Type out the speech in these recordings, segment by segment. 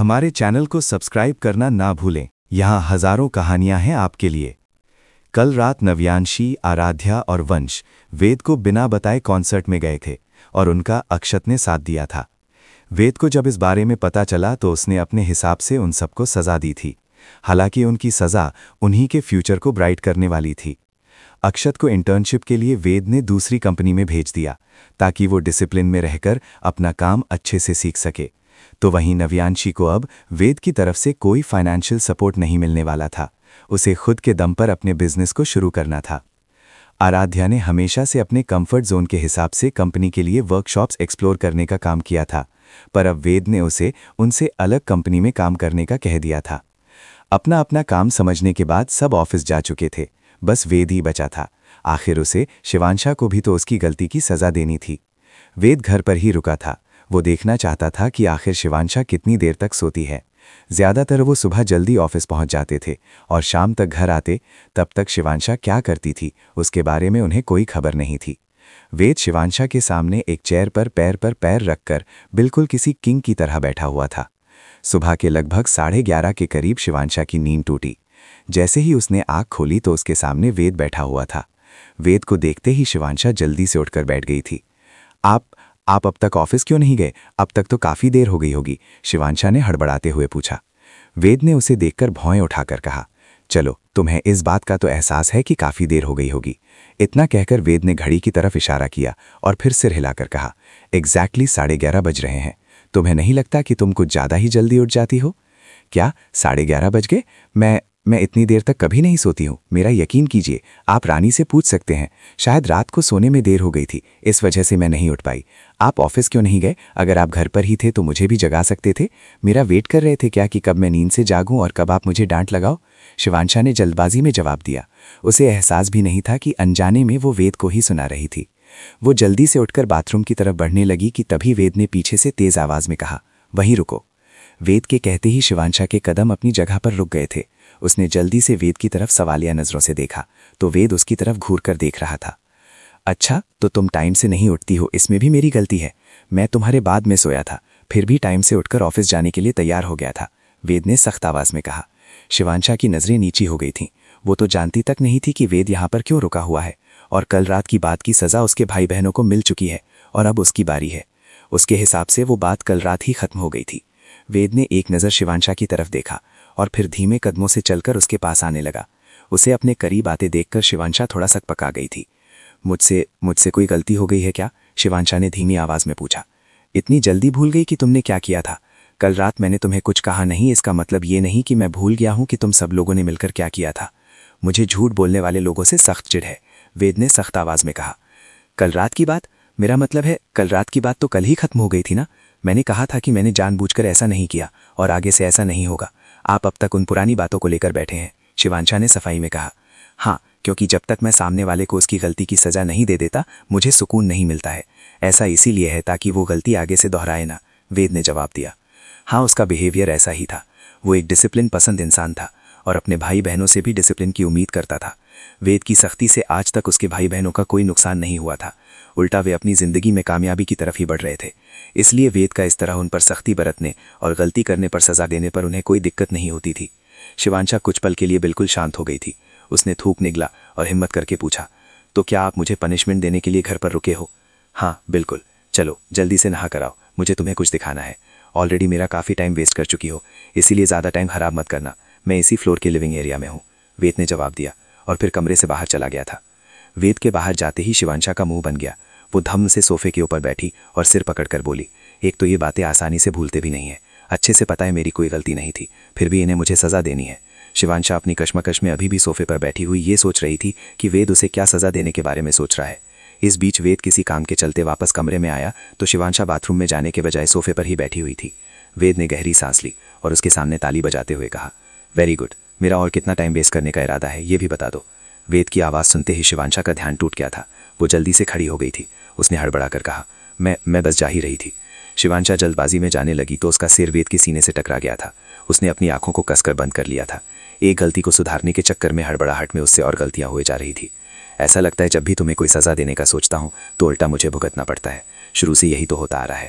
हमारे चैनल को सब्सक्राइब करना ना भूलें। यहाँ हजारों कहानियां हैं आपके लिए। कल रात नव्यांशी, आराध्या और वंश वेद को बिना बताए कॉन्सर्ट में गए थे और उनका अक्षत ने साथ दिया था। वेद को जब इस बारे में पता चला तो उसने अपने हिसाब से उन सबको सजा दी थी। हालांकि उनकी सजा उन्हीं के फ्यूचर को ब्राइट करने वाली थी। अक्षत को इंटर्नशिप के लिए वेद ने दूसरी कंपनी में भेज दिया ताकि वो डिसिप्लिन में रहकर अपना काम अच्छे से सीख सके। तो वहीं नव्यांशी को अब वेद की तरफ से कोई फाइनेंशियल सपोर्ट नहीं मिलने वाला था। उसे खुद के दम पर अपने बिजनेस को शुरू करना था। आराध्या ने हमेशा से अपने कंफर्ट जोन के हिसाब से कंपनी के लिए वर्कशॉप्स एक्सप्लोर करने का काम किया था, पर अब वेद ने उसे उनसे अलग कंपनी में काम करने का कह दिया था। अपना अपना काम समझने के बाद सब ऑफिस जा चुके थे, बस वेद ही बचा था। आखिर उसे शिवांशा को भी तो उसकी गलती की सजा देनी थी। वेद घर पर ही रुका था। वो देखना चाहता था कि आखिर शिवांशा कितनी देर तक सोती है। ज्यादातर वो सुबह जल्दी ऑफिस पहुंच जाते थे और शाम तक घर आते। तब तक शिवांशा क्या करती थी उसके बारे में उन्हें कोई खबर नहीं थी। वेद शिवांशा के सामने एक चेयर पर पैर रखकर बिल्कुल किसी किंग की तरह बैठा हुआ था। सुबह के लगभग 11:30 के करीब शिवांशा की नींद टूटी। जैसे ही उसने आंख खोली तो उसके सामने वेद बैठा हुआ था। वेद को देखते ही शिवांशा जल्दी से उठकर बैठ गई थी। आप अब तक ऑफिस क्यों नहीं गए? अब तक तो काफी देर हो गई होगी, शिवांशा ने हड़बड़ाते हुए पूछा। वेद ने उसे देखकर भौएं उठाकर कहा, चलो, तुम्हें इस बात का तो एहसास है कि काफी देर हो गई होगी। इतना कहकर वेद ने घड़ी की तरफ इशारा किया और फिर सिर हिलाकर कहा, एग्जैक्टली 11:30 बज रहे हैं। तुम्हें नहीं लगता कि तुम कुछ ज्यादा ही जल्दी उठ जाती हो? क्या 11:30 बज गए? मैं इतनी देर तक कभी नहीं सोती हूँ। मेरा यकीन कीजिए, आप रानी से पूछ सकते हैं। शायद रात को सोने में देर हो गई थी, इस वजह से मैं नहीं उठ पाई। आप ऑफिस क्यों नहीं गए? अगर आप घर पर ही थे तो मुझे भी जगा सकते थे। मेरा वेट कर रहे थे क्या कि कब मैं नींद से जागूं और कब आप मुझे डांट लगाओ? शिवांशा ने जल्दबाजी में जवाब दिया। उसे एहसास भी नहीं था कि अनजाने में वो वेद को ही सुना रही थी। वो जल्दी से उठकर बाथरूम की तरफ बढ़ने लगी कि तभी वेद ने पीछे से तेज आवाज में कहा, वहीं रुको। वेद के कहते ही शिवांशा के कदम अपनी जगह पर रुक गए थे। उसने जल्दी से वेद की तरफ सवालिया नजरों से देखा तो वेद उसकी तरफ घूरकर देख रहा था। अच्छा, तो तुम टाइम से नहीं उठती हो, इसमें भी मेरी गलती है। मैं तुम्हारे बाद में सोया था, फिर भी टाइम से उठकर ऑफिस जाने के लिए तैयार हो गया था, वेद ने सख्त आवाज में कहा। शिवांशा की नजरें नीची हो गई थीं। वो तो जानती तक नहीं थी कि वेद यहाँ पर क्यों रुका हुआ है और कल रात की बात की सजा उसके भाई बहनों को मिल चुकी है और अब उसकी बारी है। उसके हिसाब से वो बात कल रात ही खत्म हो गई थी। वेद ने एक नज़र शिवांशा की तरफ देखा और फिर धीमे कदमों से चलकर उसके पास आने लगा। उसे अपने करीब आते देखकर शिवांशा थोड़ा सकपका गई थी। मुझसे कोई गलती हो गई है क्या? शिवांशा ने धीमी आवाज में पूछा। इतनी जल्दी भूल गई कि तुमने क्या किया था? कल रात मैंने तुम्हें कुछ कहा नहीं, इसका मतलब ये नहीं कि मैं भूल गया हूं कि तुम सब लोगों ने मिलकर क्या किया था। मुझे झूठ बोलने वाले लोगों से सख्त चिढ़ है, वेद ने सख्त आवाज में कहा। कल रात की बात? मेरा मतलब है कल रात की बात तो कल ही खत्म हो गई थी ना। मैंने कहा था कि मैंने जानबूझकर ऐसा नहीं किया और आगे से ऐसा नहीं होगा। आप अब तक उन पुरानी बातों को लेकर बैठे हैं, शिवांशा ने सफाई में कहा। हाँ, क्योंकि जब तक मैं सामने वाले को उसकी गलती की सजा नहीं दे देता मुझे सुकून नहीं मिलता है। ऐसा इसीलिए है ताकि वो गलती आगे से दोहराए ना, वेद ने जवाब दिया। हाँ, उसका बिहेवियर ऐसा ही था। वो एक डिसिप्लिन पसंद इंसान था और अपने भाई बहनों से भी डिसिप्लिन की उम्मीद करता था। वेद की सख्ती से आज तक उसके भाई बहनों का कोई नुकसान नहीं हुआ था। उल्टा वे अपनी जिंदगी में कामयाबी की तरफ ही बढ़ रहे थे। इसलिए वेद का इस तरह उन पर सख्ती बरतने और गलती करने पर सजा देने पर उन्हें कोई दिक्कत नहीं होती थी। शिवांशा कुछ पल के लिए बिल्कुल शांत हो गई थी। उसने थूक निगला और हिम्मत करके पूछा, तो क्या आप मुझे पनिशमेंट देने के लिए घर पर रुके हो? हाँ बिल्कुल। चलो जल्दी से नहा कर आओ, मुझे तुम्हें कुछ दिखाना है। ऑलरेडी मेरा काफ़ी टाइम वेस्ट कर चुकी हो, इसीलिए ज़्यादा टाइम खराब मत करना। मैं इसी फ्लोर के लिविंग एरिया में हूँ, वेद ने जवाब दिया और फिर कमरे से बाहर चला गया था। वेद के बाहर जाते ही शिवांशा का मुंह बन गया। वो धम से सोफे के ऊपर बैठी और सिर पकड़कर बोली, एक तो ये बातें आसानी से भूलते भी नहीं है। अच्छे से पता है मेरी कोई गलती नहीं थी, फिर भी इन्हें मुझे सज़ा देनी है। शिवांशा अपनी कश्मकश में अभी भी सोफे पर बैठी हुई ये सोच रही थी कि वेद उसे क्या सज़ा देने के बारे में सोच रहा है। इस बीच वेद किसी काम के चलते वापस कमरे में आया तो शिवांशा बाथरूम में जाने के बजाय सोफे पर ही बैठी हुई थी। वेद ने गहरी सांस ली और उसके सामने ताली बजाते हुए कहा, वेरी गुड। मेरा और कितना टाइम वेस्ट करने का इरादा है ये भी बता दो। वेद की आवाज़ सुनते ही शिवांशा का ध्यान टूट गया था। वो जल्दी से खड़ी हो गई थी। उसने हड़बड़ा कर कहा, मैं बस जा ही रही थी। शिवांशा जल्दबाजी में जाने लगी तो उसका सिर वेद के सीने से टकरा गया था। उसने अपनी आंखों को कसकर बंद कर लिया था। एक गलती को सुधारने के चक्कर में हड़बड़ाहट में उससे और गलतियां हुए जा रही थी। ऐसा लगता है जब भी तुम्हें कोई सज़ा देने का सोचता हूँ तो उल्टा मुझे भुगतना पड़ता है। शुरू से यही तो होता आ रहा है।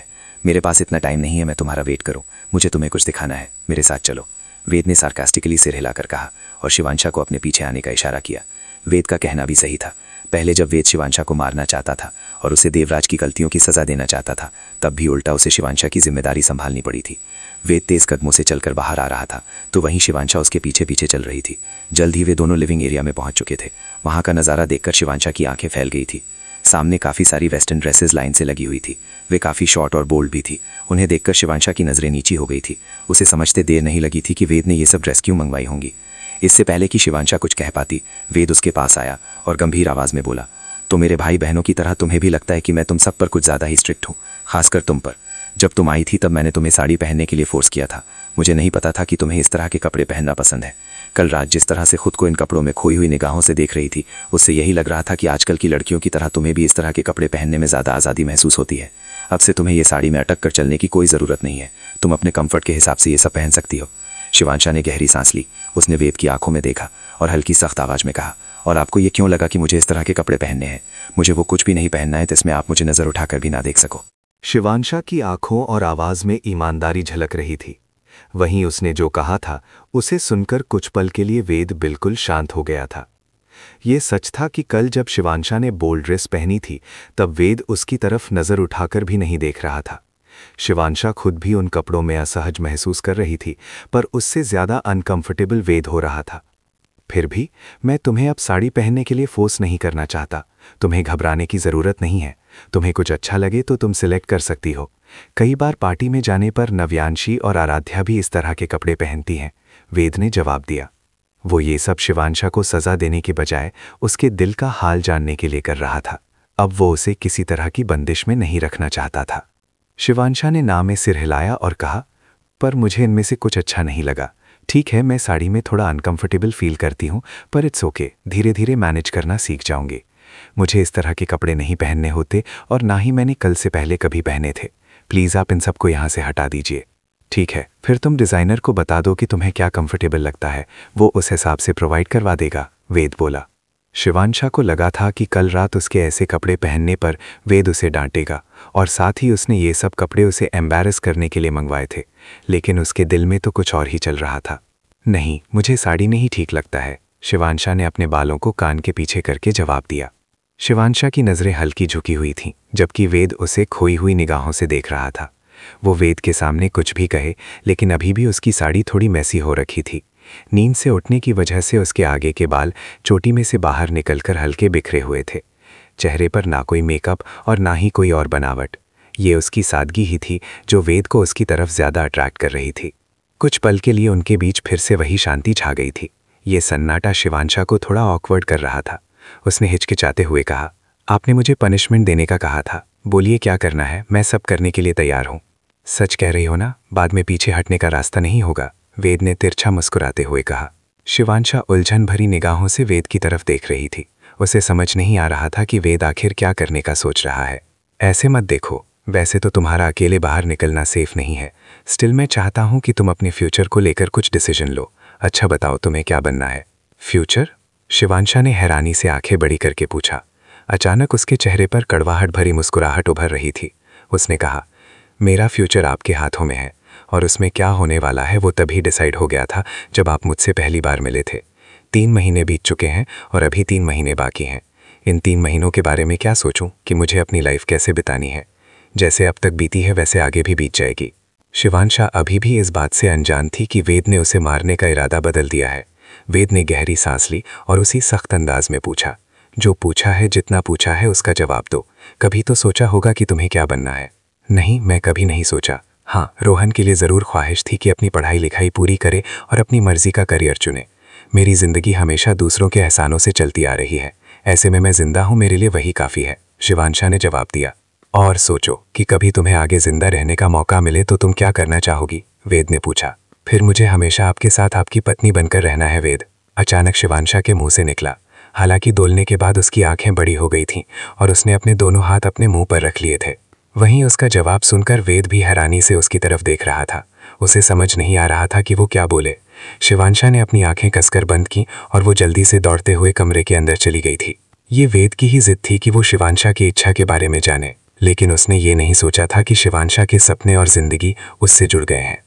मेरे पास इतना टाइम नहीं है मैं तुम्हारा वेट करूं, मुझे तुम्हें कुछ दिखाना है, मेरे साथ चलो, वेद ने सार्कास्टिकली सिर हिलाकर कहा और शिवांशा को अपने पीछे आने का इशारा किया। वेद का कहना भी सही था। पहले जब वेद शिवांशा को मारना चाहता था और उसे देवराज की गलतियों की सजा देना चाहता था, तब भी उल्टा उसे शिवांशा की जिम्मेदारी संभालनी पड़ी थी। वेद तेज कदमों से चलकर बाहर आ रहा था तो वहीं शिवांशा उसके पीछे पीछे चल रही थी। जल्द ही वे दोनों लिविंग एरिया में पहुंच चुके थे। वहां का नज़ारा देखकर शिवांशा की आंखें फैल गई थी। सामने काफ़ी सारी वेस्टर्न ड्रेसेस लाइन से लगी हुई थी। वे काफ़ी शॉर्ट और बोल्ड भी थी। उन्हें देखकर शिवांशा की नज़रें नीची हो गई थी। उसे समझते देर नहीं लगी थी कि वेद ने ये सब ड्रेस क्यों मंगवाई होंगी। इससे पहले कि शिवांशा कुछ कह पाती, वेद उसके पास आया और गंभीर आवाज़ में बोला, तो मेरे भाई बहनों की तरह तुम्हें भी लगता है कि मैं तुम सब पर कुछ ज़्यादा ही स्ट्रिक्ट हूँ, खासकर तुम पर। जब तुम आई थी तब मैंने तुम्हें साड़ी पहनने के लिए फोर्स किया था। मुझे नहीं पता था कि तुम्हें इस तरह के कपड़े पहनना पसंद है। कल रात जिस तरह से खुद को इन कपड़ों में खोई हुई निगाहों से देख रही थी, उससे यही लग रहा था कि आजकल की लड़कियों की तरह तुम्हें भी इस तरह के कपड़े पहनने में ज़्यादा आज़ादी महसूस होती है। अब से तुम्हें ये साड़ी में अटक कर चलने की कोई ज़रूरत नहीं है। तुम अपने कंफर्ट के हिसाब से ये सब पहन सकती हो। शिवांशा ने गहरी सांस ली। उसने वेद की आंखों में देखा और हल्की सख्त आवाज़ में कहा, और आपको ये क्यों लगा कि मुझे इस तरह के कपड़े पहनने हैं? मुझे वो कुछ भी नहीं पहनना है जिसमें आप मुझे नज़र उठाकर भी ना देख सको। शिवांशा की आंखों और आवाज में ईमानदारी झलक रही थी। वहीं उसने जो कहा था उसे सुनकर कुछ पल के लिए वेद बिल्कुल शांत हो गया था। ये सच था कि कल जब शिवांशा ने बोल्ड ड्रेस पहनी थी तब वेद उसकी तरफ नज़र उठाकर भी नहीं देख रहा था। शिवांशा खुद भी उन कपड़ों में असहज महसूस कर रही थी, पर उससे ज़्यादा अनकंफर्टेबल वेद हो रहा था। फिर भी मैं तुम्हें अब साड़ी पहनने के लिए फोर्स नहीं करना चाहता। तुम्हें घबराने की ज़रूरत नहीं है। तुम्हें कुछ अच्छा लगे तो तुम सिलेक्ट कर सकती हो। कई बार पार्टी में जाने पर नव्यांशी और आराध्या भी इस तरह के कपड़े पहनती हैं, वेद ने जवाब दिया। वो ये सब शिवांशा को सज़ा देने के बजाय उसके दिल का हाल जानने के लिए कर रहा था। अब वो उसे किसी तरह की बंदिश में नहीं रखना चाहता था। शिवांशा ने ना में सिर हिलाया और कहा, पर मुझे इनमें से कुछ अच्छा नहीं लगा। ठीक है, मैं साड़ी में थोड़ा अनकंफर्टेबल फील करती हूँ, पर इट्स ओके, धीरे धीरे मैनेज करना सीख जाऊंगी। मुझे इस तरह के कपड़े नहीं पहनने होते और ना ही मैंने कल से पहले कभी पहने थे। प्लीज़ आप इन सबको यहाँ से हटा दीजिए। ठीक है, फिर तुम डिज़ाइनर को बता दो कि तुम्हें क्या कंफर्टेबल लगता है, वो उस हिसाब से प्रोवाइड करवा देगा, वेद बोला। शिवांशा को लगा था कि कल रात उसके ऐसे कपड़े पहनने पर वेद उसे डांटेगा और साथ ही उसने ये सब कपड़े उसे एम्बैरस करने के लिए मंगवाए थे, लेकिन उसके दिल में तो कुछ और ही चल रहा था। नहीं, मुझे साड़ी में ही ठीक लगता है, शिवांशा ने अपने बालों को कान के पीछे करके जवाब दिया। शिवांशा की नज़रें हल्की झुकी हुई थीं, जबकि वेद उसे खोई हुई निगाहों से देख रहा था। वो वेद के सामने कुछ भी कहे, लेकिन अभी भी उसकी साड़ी थोड़ी मैसी हो रखी थी। नींद से उठने की वजह से उसके आगे के बाल चोटी में से बाहर निकलकर हल्के बिखरे हुए थे। चेहरे पर ना कोई मेकअप और ना ही कोई और बनावट। ये उसकी सादगी ही थी जो वेद को उसकी तरफ ज़्यादा अट्रैक्ट कर रही थी। कुछ पल के लिए उनके बीच फिर से वही शांति छा गई थी। ये सन्नाटा शिवांशा को थोड़ा ऑकवर्ड कर रहा था। उसने हिचकिचाते हुए कहा, आपने मुझे पनिशमेंट देने का कहा था, बोलिए क्या करना है, मैं सब करने के लिए तैयार हूँ। सच कह रही हो ना, बाद में पीछे हटने का रास्ता नहीं होगा, वेद ने तिरछा मुस्कुराते हुए कहा। शिवांशा उलझन भरी निगाहों से वेद की तरफ देख रही थी। उसे समझ नहीं आ रहा था कि वेद आखिर क्या करने का सोच रहा है। ऐसे मत देखो, वैसे तो तुम्हारा अकेले बाहर निकलना सेफ नहीं है, स्टिल मैं चाहता हूँ कि तुम अपने फ्यूचर को लेकर कुछ डिसीजन लो। अच्छा बताओ तुम्हें क्या बनना है? फ्यूचर? शिवांशा ने हैरानी से आंखें बड़ी करके पूछा। अचानक उसके चेहरे पर कड़वाहट भरी मुस्कुराहट उभर रही थी। उसने कहा, मेरा फ्यूचर आपके हाथों में है और उसमें क्या होने वाला है वो तभी डिसाइड हो गया था जब आप मुझसे पहली बार मिले थे। 3 महीने बीत चुके हैं और अभी 3 महीने बाकी हैं। इन 3 महीनों के बारे में क्या सोचूं कि मुझे अपनी लाइफ कैसे बितानी है? जैसे अब तक बीती है वैसे आगे भी बीत जाएगी। शिवांशा अभी भी इस बात से अनजान थी कि वेद ने उसे मारने का इरादा बदल दिया है। वेद ने गहरी सांस ली और उसी सख्त अंदाज में पूछा, जो पूछा है, जितना पूछा है उसका जवाब दो। कभी तो सोचा होगा कि तुम्हें क्या बनना है? नहीं, मैं कभी नहीं सोचा। हाँ, रोहन के लिए ज़रूर ख्वाहिश थी कि अपनी पढ़ाई लिखाई पूरी करे और अपनी मर्जी का करियर चुने। मेरी ज़िंदगी हमेशा दूसरों के एहसानों से चलती आ रही है, ऐसे में मैं ज़िंदा हूँ, मेरे लिए वही काफ़ी है, शिवांशा ने जवाब दिया। और सोचो कि कभी तुम्हें आगे ज़िंदा रहने का मौका मिले तो तुम क्या करना चाहोगी? वेद ने पूछा। फिर मुझे हमेशा आपके साथ आपकी पत्नी बनकर रहना है वेद, अचानक शिवांशा के मुंह से निकला। हालांकि दोलने के बाद उसकी आंखें बड़ी हो गई थीं और उसने अपने दोनों हाथ अपने मुंह पर रख लिए थे। वहीं उसका जवाब सुनकर वेद भी हैरानी से उसकी तरफ देख रहा था। उसे समझ नहीं आ रहा था कि वो क्या बोले। शिवांशा ने अपनी आंखें कसकर बंद की और वो जल्दी से दौड़ते हुए कमरे के अंदर चली गई थी। ये वेद की ही जिद थी कि वो शिवांशा की इच्छा के बारे में जाने, लेकिन उसने ये नहीं सोचा था कि शिवांशा के सपने और जिंदगी उससे जुड़ गए हैं।